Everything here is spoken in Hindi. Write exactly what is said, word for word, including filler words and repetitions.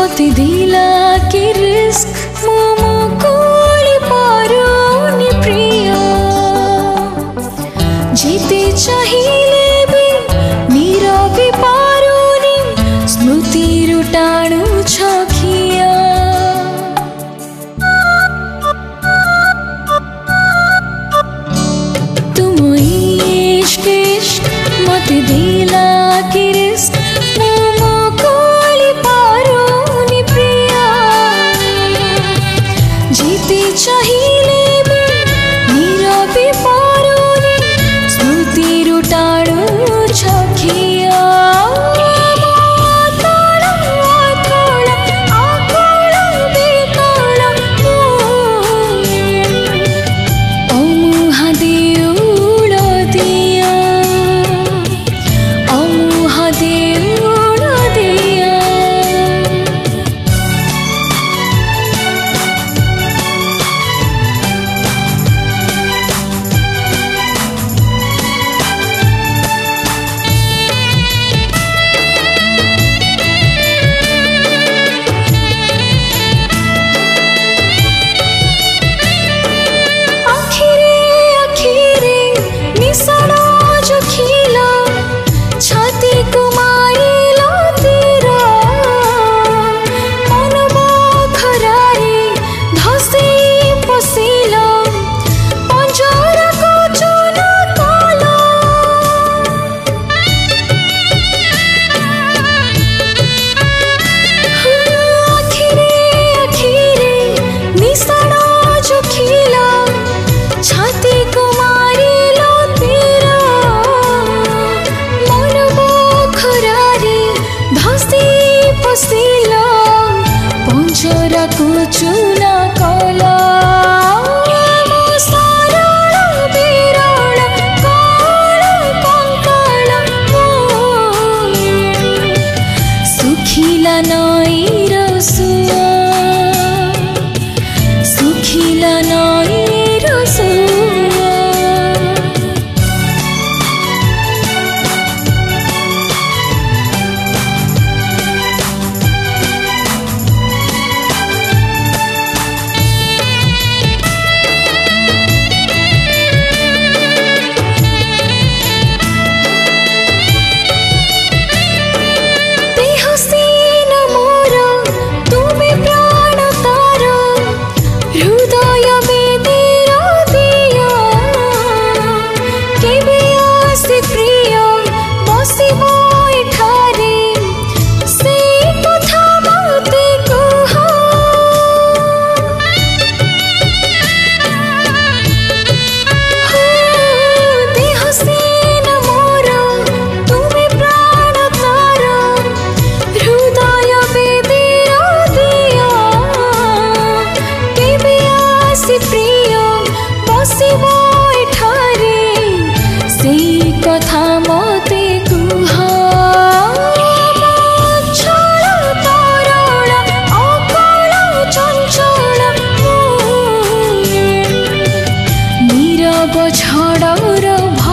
मते दिला कि रिस्क मोमो कोली पारुनी प्रिय जीते चाहिए भी नीरवी पारुनी स्मृति रुटाणु छखिया तुम इश्क इश्क मते दिला कि रिस्क मोमो कोली पारुनी प्रिया जीते चाहिए भी नीरवी पारुनी स्मृति रुटाणु छखिया चुना कला सुखिला नई रसुआ सुखिला नई रसुआ कथा मते कुहा छल तरल अकल चंचल नीरव झड़र